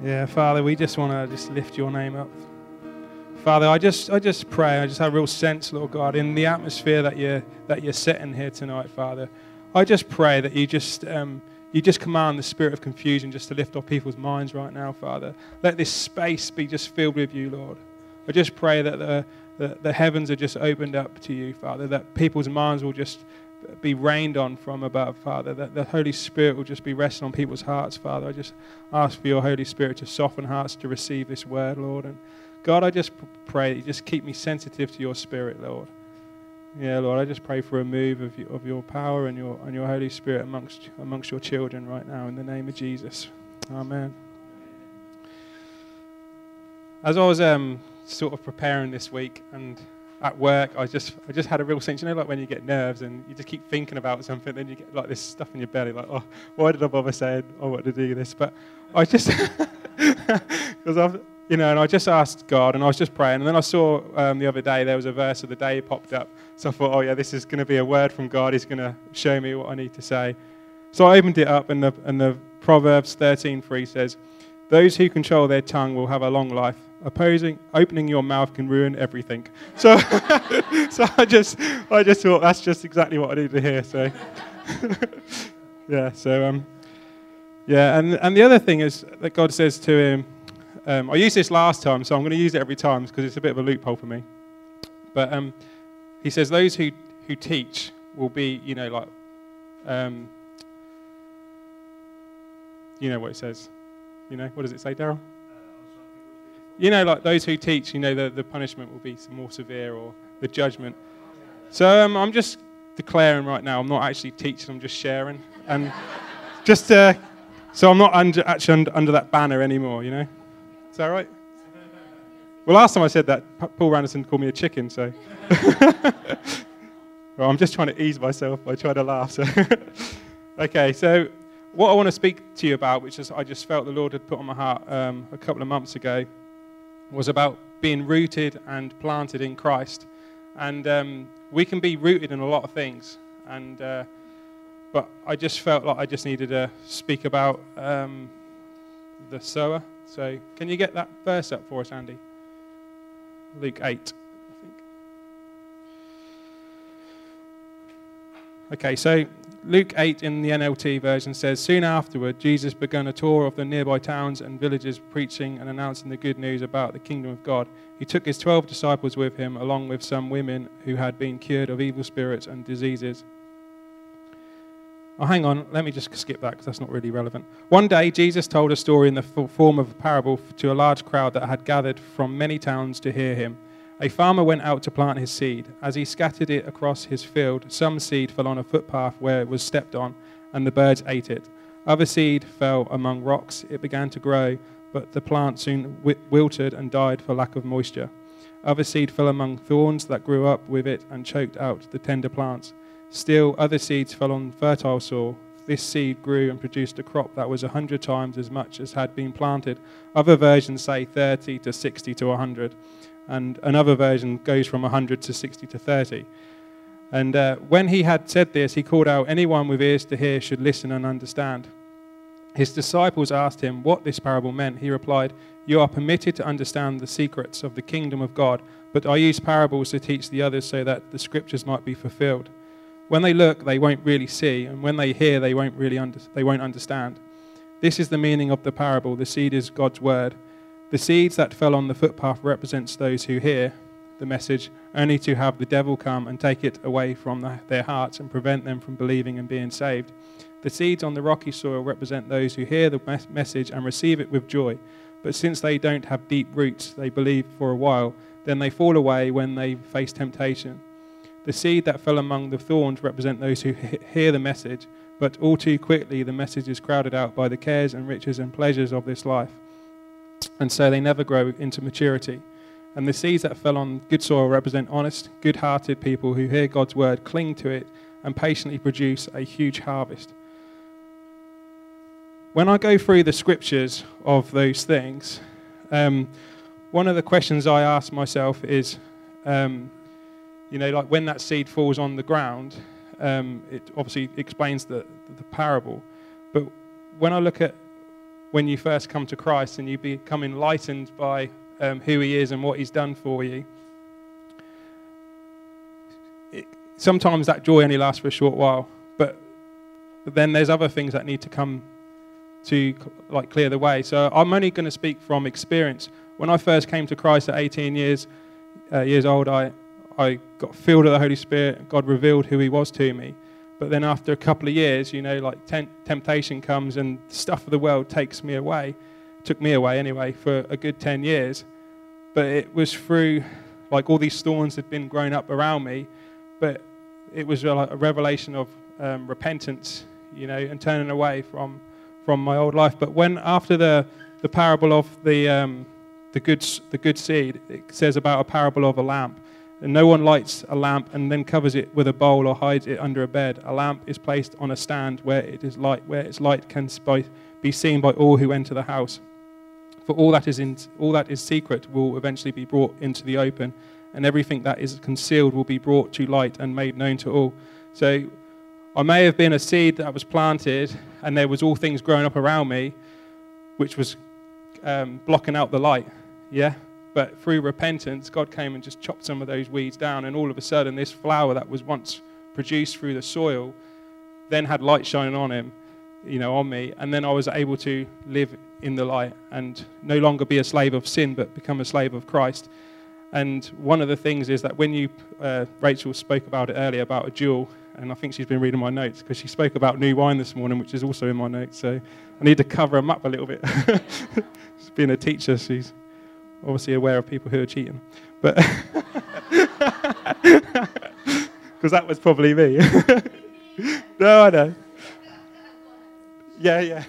Yeah, Father, we just want to just lift your name up. Father, I just pray, I just have a real sense, Lord God, in the atmosphere that you're setting here tonight, Father. I just pray that you just command the spirit of confusion just to lift off people's minds right now, Father. Let this space be just filled with you, Lord. I just pray that the heavens are just opened up to you, Father, that people's minds will just be rained on from above, Father, that the Holy Spirit will just be resting on people's hearts, Father. I just ask for your Holy Spirit to soften hearts to receive this word, Lord. And God, I just pray that you just keep me sensitive to your Spirit, Lord. Yeah, Lord, I just pray for a move of your power and your Holy Spirit amongst your children right now, in the name of Jesus. Amen. As I was sort of preparing this week and at work, I just had a real sense, like when you get nerves and you just keep thinking about something, then you get like this stuff in your belly, like, oh, why did I bother saying I want to do this? But I just, because and I just asked God, and I was just praying, and then I saw the other day there was a verse of the day popped up, so I thought, oh yeah, this is going to be a word from God. He's going to show me what I need to say. So I opened it up, and the Proverbs 13:3 says, "Those who control their tongue will have a long life. Opening your mouth can ruin everything." So, so I just thought that's just exactly what I need to hear. So, yeah. So, yeah. And the other thing is that God says to him, I used this last time, so I'm going to use it every time because it's a bit of a loophole for me. But he says those who teach will be, like, what it says. What does it say, Daryl? Like those who teach, the punishment will be more severe, or the judgment. So I'm just declaring right now, I'm not actually teaching, I'm just sharing. And just so I'm not under that banner anymore, Is that right? Well, last time I said that, Paul Randerson called me a chicken, so. Well, I'm just trying to ease myself by trying to laugh. So. Okay, so what I want to speak to you about, which I just felt the Lord had put on my heart a couple of months ago, was about being rooted and planted in Christ. And we can be rooted in a lot of things. And but I just felt like I just needed to speak about the sower. So can you get that verse up for us, Andy? Luke 8, I think. Okay, so Luke 8 in the NLT version says, "Soon afterward, Jesus began a tour of the nearby towns and villages, preaching and announcing the good news about the kingdom of God. He took his 12 disciples with him, along with some women who had been cured of evil spirits and diseases." Oh, hang on, let me just skip that because that's not really relevant. "One day, Jesus told a story in the form of a parable to a large crowd that had gathered from many towns to hear him. A farmer went out to plant his seed. As he scattered it across his field, some seed fell on a footpath where it was stepped on, and the birds ate it. Other seed fell among rocks. It began to grow, but the plant soon wilted and died for lack of moisture. Other seed fell among thorns that grew up with it and choked out the tender plants. Still, other seeds fell on fertile soil. This seed grew and produced a crop that was 100 times as much as had been planted." Other versions say 30 to 60 to 100. And another version goes from 100 to 60 to 30. And when he had said this, he called out, "Anyone with ears to hear should listen and understand." His disciples asked him what this parable meant. He replied, "You are permitted to understand the secrets of the kingdom of God, but I use parables to teach the others so that the scriptures might be fulfilled. When they look, they won't really see, and when they hear, they won't understand. This is the meaning of the parable. The seed is God's word. The seeds that fell on the footpath represents those who hear the message, only to have the devil come and take it away from their hearts and prevent them from believing and being saved. The seeds on the rocky soil represent those who hear the message and receive it with joy. But since they don't have deep roots, they believe for a while, then they fall away when they face temptation. The seed that fell among the thorns represent those who hear the message, but all too quickly the message is crowded out by the cares and riches and pleasures of this life, and so they never grow into maturity. And the seeds that fell on good soil represent honest, good-hearted people who hear God's word, cling to it, and patiently produce a huge harvest." When I go through the scriptures of those things, one of the questions I ask myself is, like when that seed falls on the ground, it obviously explains the parable. But when I look at when you first come to Christ and you become enlightened by who he is and what he's done for you. Sometimes that joy only lasts for a short while, but then there's other things that need to come to like clear the way. So I'm only going to speak from experience. When I first came to Christ at 18 years old, I got filled with the Holy Spirit. God revealed who he was to me. But then after a couple of years, like temptation comes and stuff of the world took me away anyway, for a good 10 years. But it was through, like, all these thorns had been growing up around me, but it was like a revelation of repentance, and turning away from my old life. But when after the parable of the good seed, it says about a parable of a lamp. And no one lights a lamp and then covers it with a bowl or hides it under a bed. A lamp is placed on a stand where its light can be seen by all who enter the house. For all that is secret will eventually be brought into the open, and everything that is concealed will be brought to light and made known to all. So I may have been a seed that was planted, and there was all things growing up around me, which was blocking out the light. Yeah. But through repentance, God came and just chopped some of those weeds down, and all of a sudden this flower that was once produced through the soil then had light shining on him, on me, and then I was able to live in the light and no longer be a slave of sin, but become a slave of Christ. And one of the things is that when Rachel spoke about it earlier, about a jewel, and I think she's been reading my notes because she spoke about new wine this morning, which is also in my notes, so I need to cover them up a little bit. She's being a teacher, she's obviously aware of people who are cheating, but because that was probably me. No, I know. Yeah.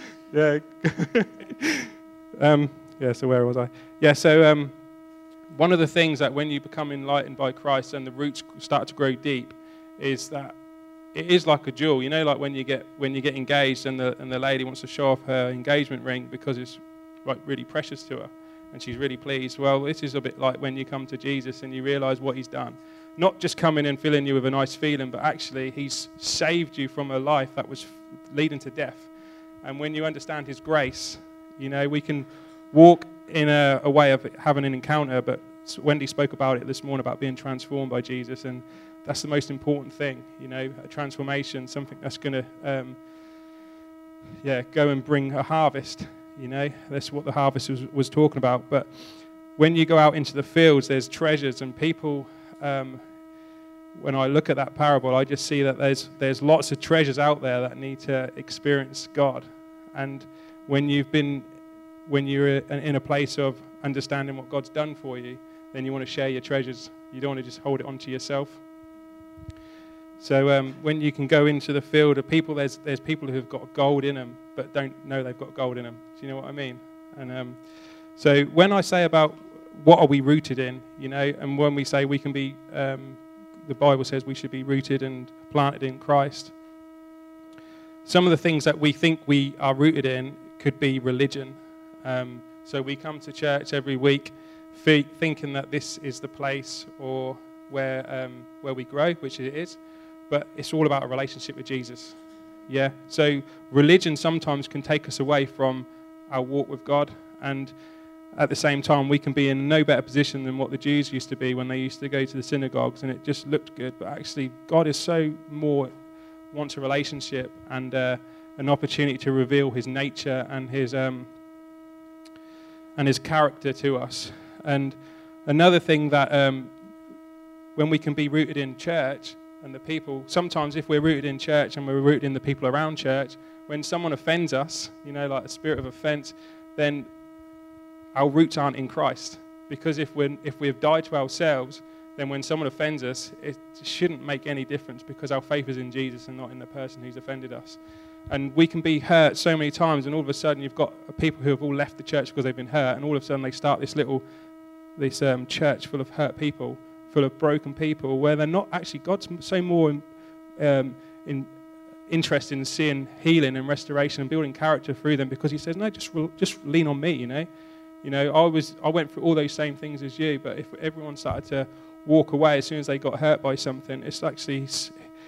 So where was I? Yeah. So one of the things that when you become enlightened by Christ and the roots start to grow deep, is that it is like a jewel. Like when you get engaged and the lady wants to show off her engagement ring because it's like really precious to her. And she's really pleased. Well, this is a bit like when you come to Jesus and you realize what he's done. Not just coming and filling you with a nice feeling, but actually he's saved you from a life that was leading to death. And when you understand his grace, we can walk in a way of having an encounter. But Wendy spoke about it this morning, about being transformed by Jesus. And that's the most important thing, a transformation, something that's going to go and bring a harvest. That's what the harvest was talking about. But when you go out into the fields, there's treasures and people. When I look at that parable, I just see that there's lots of treasures out there that need to experience God. And when you're in a place of understanding what God's done for you, then you want to share your treasures. You don't want to just hold it onto yourself. So when you can go into the field of people, there's people who have got gold in them, but don't know they've got gold in them. Do you know what I mean? And so when I say about what are we rooted in, and when we say we can be, the Bible says we should be rooted and planted in Christ. Some of the things that we think we are rooted in could be religion. So we come to church every week thinking that this is the place or where we grow, which it is. But it's all about a relationship with Jesus. Yeah. So religion sometimes can take us away from our walk with God, and at the same time we can be in no better position than what the Jews used to be when they used to go to the synagogues and it just looked good. But actually God is so more wants a relationship and an opportunity to reveal his nature and his character to us. And another thing that when we can be rooted in church and the people, sometimes if we're rooted in church and we're rooted in the people around church, when someone offends us, like a spirit of offense, then our roots aren't in Christ. Because if we've died to ourselves, then when someone offends us, it shouldn't make any difference because our faith is in Jesus and not in the person who's offended us. And we can be hurt so many times, and all of a sudden you've got people who have all left the church because they've been hurt, and all of a sudden they start this church full of hurt people, full of broken people, where they're not actually, God's so more interested in seeing healing and restoration and building character through them, because he says, no, just lean on me, I went through all those same things as you, but if everyone started to walk away as soon as they got hurt by something, it's actually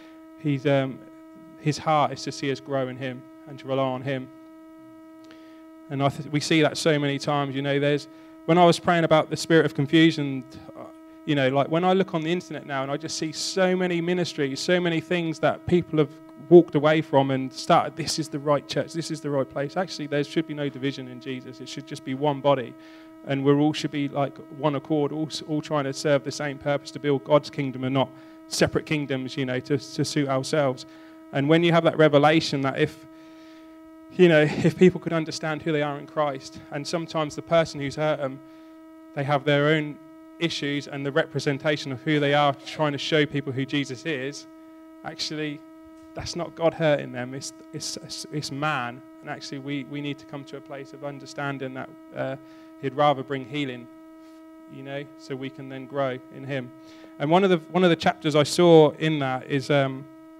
his heart is to see us grow in him and to rely on him. And we see that so many times. When I was praying about the spirit of confusion, like when I look on the internet now and I just see so many ministries, so many things that people have walked away from and started, this is the right church, this is the right place. Actually, there should be no division in Jesus. It should just be one body. And we all should be like one accord, all trying to serve the same purpose, to build God's kingdom and not separate kingdoms, to suit ourselves. And when you have that revelation that if people could understand who they are in Christ, and sometimes the person who's hurt them, they have their own issues and the representation of who they are, trying to show people who Jesus is, actually, that's not God hurting them, it's man. And actually, we need to come to a place of understanding that he'd rather bring healing, so we can then grow in him. And one of the chapters I saw in that is that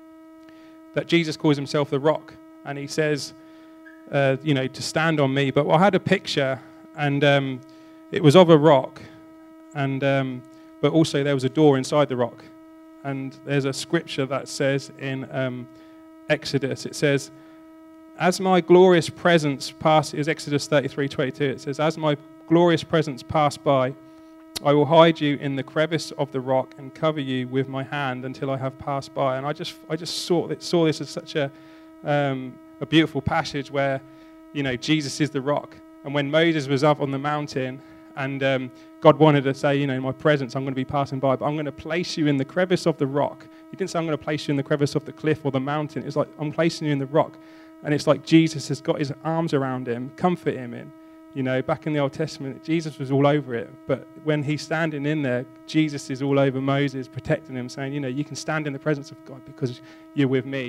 Jesus calls himself the rock, and he says, to stand on me. But I had a picture, and it was of a rock, and but also there was a door inside the rock. And there's a scripture that says in Exodus, it says, as my glorious presence is Exodus 33:22. It says, as my glorious presence passed by, I will hide you in the crevice of the rock and cover you with my hand until I have passed by. And I just saw this as such a beautiful passage where, Jesus is the rock. And when Moses was up on the mountain and God wanted to say, in my presence, I'm going to be passing by, but I'm going to place you in the crevice of the rock. He didn't say I'm going to place you in the crevice of the cliff or the mountain. It's like, I'm placing you in the rock. And it's like Jesus has got his arms around him, comfort him in. Back in the Old Testament, Jesus was all over it. But when he's standing in there, Jesus is all over Moses, protecting him, saying, you can stand in the presence of God because you're with me,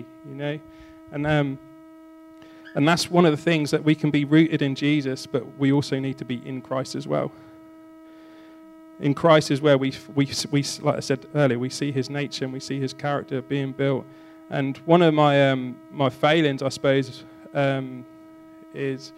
And that's one of the things, that we can be rooted in Jesus, but we also need to be in Christ as well. In Christ is where we like I said earlier, we see his nature and we see his character being built. And one of my failings, I suppose, is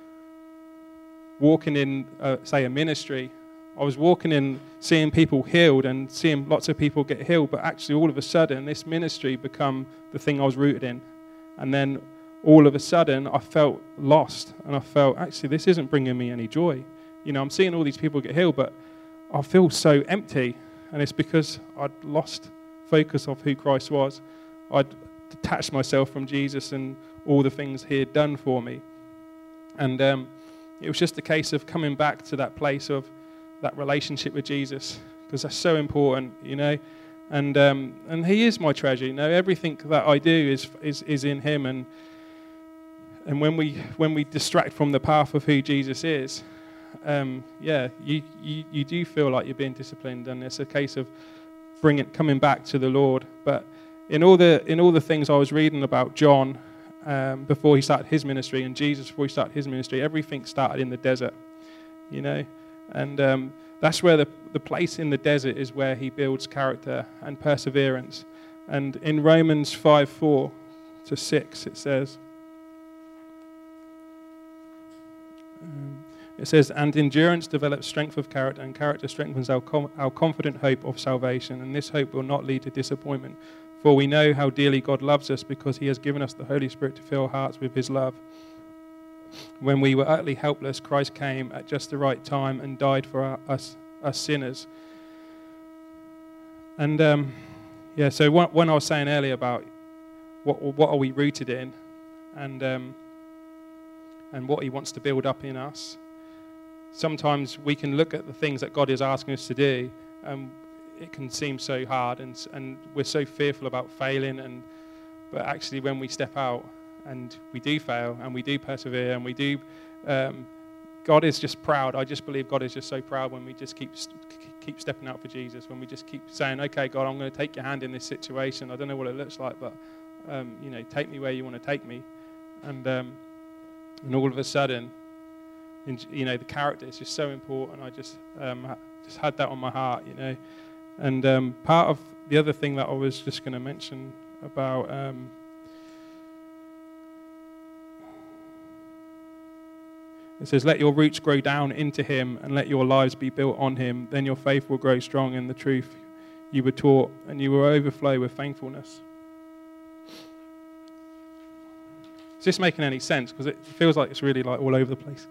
walking in, say, a ministry. I was walking in, seeing people healed and seeing lots of people get healed, but actually all of a sudden this ministry become the thing I was rooted in. And then all of a sudden I felt lost, and I felt, actually, this isn't bringing me any joy. I'm seeing all these people get healed, but I feel so empty, and it's because I'd lost focus of who Christ was. I'd detached myself from Jesus and all the things he had done for me. And it was just a case of coming back to that place of that relationship with Jesus, because that's so important, And he is my treasure, Everything that I do is in him, and when we distract from the path of who Jesus is, you do feel like you're being disciplined, and it's a case of coming back to the Lord. But in all the things I was reading about John before he started his ministry, and Jesus before he started his ministry, everything started in the desert, and that's where the place in the desert is where he builds character and perseverance. And in Romans 5:4-6 it says, and endurance develops strength of character, and character strengthens our confident hope of salvation. And this hope will not lead to disappointment, for we know how dearly God loves us, because he has given us the Holy Spirit to fill our hearts with his love. When we were utterly helpless, Christ came at just the right time and died for us sinners. And so when I was saying earlier about what are we rooted in, and what he wants to build up in us, sometimes we can look at the things that God is asking us to do, and it can seem so hard, and we're so fearful about failing, but actually when we step out and we do fail and we do persevere and we do, God is just proud. I just believe God is just so proud when we just keep stepping out for Jesus, when we just keep saying, okay, God, I'm going to take your hand in this situation. I don't know what it looks like, but take me where you want to take me. And all of a sudden, the character is just so important. I just had that on my heart, And part of the other thing that I was just going to mention about it says, let your roots grow down into him, and let your lives be built on him. Then your faith will grow strong in the truth you were taught, and you will overflow with thankfulness. Is this making any sense? Because it feels like it's really like all over the place.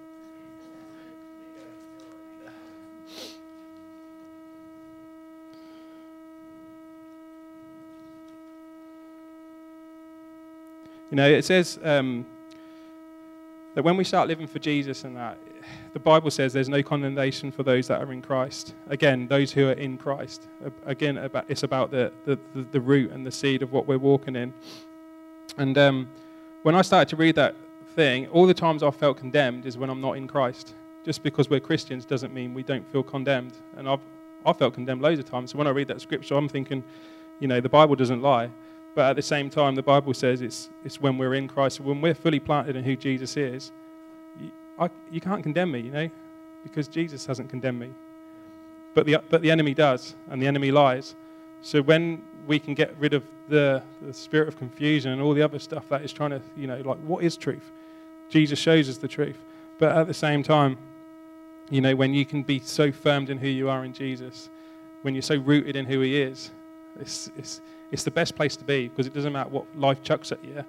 You know, it says that when we start living for Jesus and that, the Bible says there's no condemnation for those that are in Christ. Again, those who are in Christ. Again, it's about the root and the seed of what we're walking in. And when I started to read that thing, all the times I felt condemned is when I'm not in Christ. Just because we're Christians doesn't mean we don't feel condemned. And I felt condemned loads of times. So when I read that scripture, I'm thinking, you know, the Bible doesn't lie. But at the same time, the Bible says it's when we're in Christ, when we're fully planted in who Jesus is, you can't condemn me, you know, because Jesus hasn't condemned me. But the enemy does, and the enemy lies. So when we can get rid of the spirit of confusion and all the other stuff that is trying to, you know, like, what is truth? Jesus shows us the truth. But at the same time, you know, when you can be so firmed in who you are in Jesus, when you're so rooted in who he is, it's the best place to be, because it doesn't matter what life chucks at you.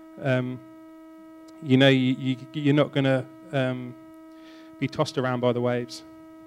You know, you're not going to be tossed around by the waves.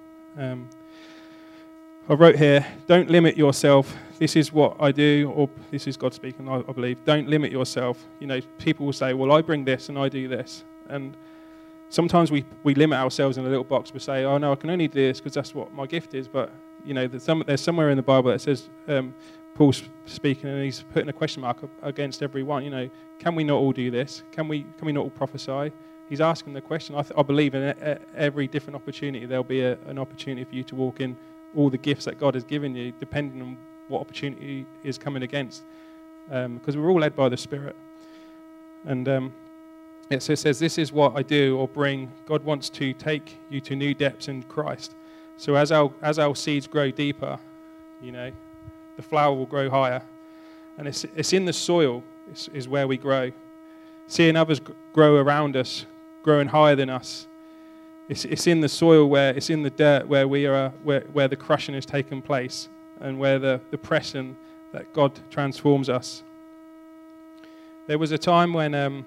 I wrote here, don't limit yourself. This is what I do, or this is God speaking, I believe. Don't limit yourself. You know, people will say, well, I bring this and I do this. And sometimes we limit ourselves in a little box. We say, oh, no, I can only do this because that's what my gift is. But, you know, there's somewhere in the Bible that says, Paul's speaking, and he's putting a question mark against everyone. You know, can we not all do this? Can we not all prophesy? He's asking the question. I believe in every different opportunity there'll be an opportunity for you to walk in all the gifts that God has given you, depending on what opportunity is coming against. Because we're all led by the Spirit. And it says, this is what I do or bring. God wants to take you to new depths in Christ. So as our seeds grow deeper, you know, the flower will grow higher. And it's in the soil is where we grow. Seeing others grow around us, growing higher than us. It's in the soil, where it's in the dirt where we are, where the crushing has taken place, and where the pressing that God transforms us. There was a time when,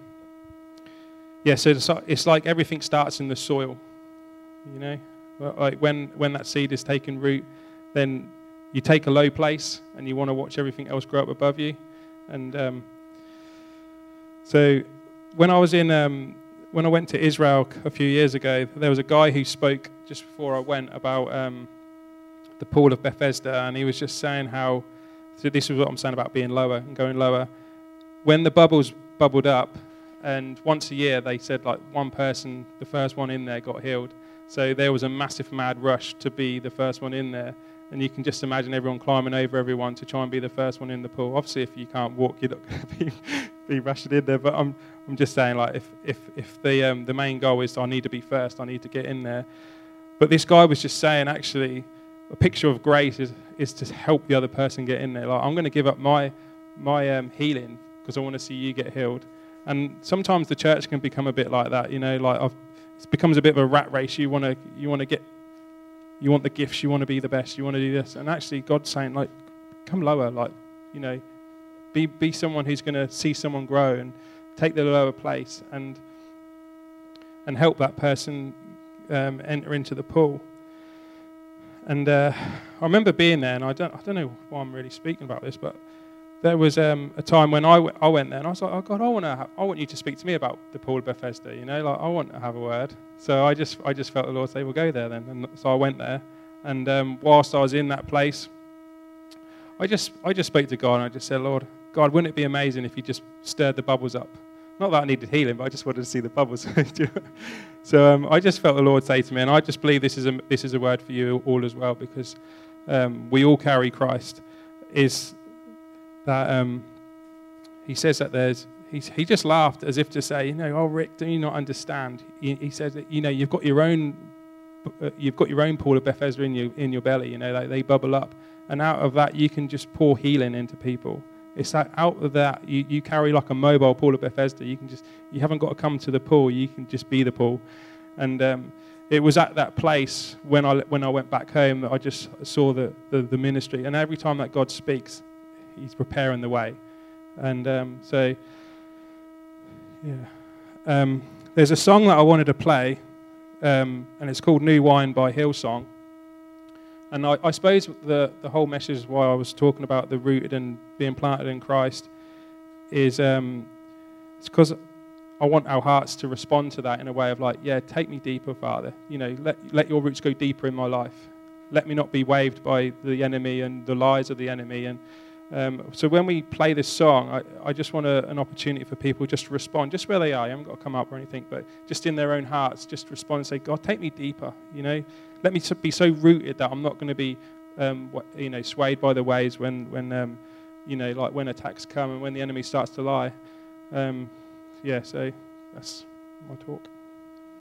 so it's like everything starts in the soil, you know. Like when that seed is taking root, then you take a low place and you want to watch everything else grow up above you. And so when I went to Israel a few years ago, there was a guy who spoke just before I went about the pool of Bethesda, and he was just saying how, so this is what I'm saying about being lower and going lower. When the bubbles bubbled up, and once a year they said like one person, the first one in there, got healed. So there was a massive mad rush to be the first one in there. And you can just imagine everyone climbing over everyone to try and be the first one in the pool. Obviously, if you can't walk, you're not going to be rushing in there. But I'm just saying, like, if the main goal is I need to be first, I need to get in there. But this guy was just saying, actually, a picture of grace is to help the other person get in there. Like, I'm going to give up my healing because I want to see you get healed. And sometimes the church can become a bit like that, you know. Like it becomes a bit of a rat race. You want the gifts, you want to be the best, you want to do this. And actually God's saying, like, come lower, like, you know, be someone who's going to see someone grow and take the lower place and help that person enter into the pool. And I remember being there, and I don't know why I'm really speaking about this, but there was a time when I went there, and I was like, oh God, I want you to speak to me about the pool of Bethesda, you know, like I want to have a word. So I just felt the Lord say, well, go there then. And so I went there, and whilst I was in that place, I just spoke to God, and I just said, Lord, God, wouldn't it be amazing if you just stirred the bubbles up? Not that I needed healing, but I just wanted to see the bubbles. So I just felt the Lord say to me, and I just believe this is a word for you all as well, because we all carry Christ. Is that he says that he just laughed as if to say, you know, oh Rick, do you not understand? He says that, you know, you've got your own pool of Bethesda in your belly, you know, like they bubble up, and out of that you can just pour healing into people. It's that out of that you carry like a mobile pool of Bethesda. You haven't got to come to the pool, you can just be the pool. And it was at that place when I went back home that I just saw the ministry, and every time that God speaks, He's preparing the way. And so, yeah. there's a song that I wanted to play, and it's called New Wine by Hillsong. And I suppose the whole message is why I was talking about the rooted and being planted in Christ is it's because I want our hearts to respond to that in a way of like, yeah, take me deeper, Father. You know, let your roots go deeper in my life. Let me not be waved by the enemy and the lies of the enemy. And so when we play this song, I just want an opportunity for people just to respond, just where they are. You haven't got to come up or anything, but just in their own hearts, just respond and say, God, take me deeper. You know, let me be so rooted that I'm not going to be, swayed by the waves when like when attacks come and when the enemy starts to lie. So that's my talk.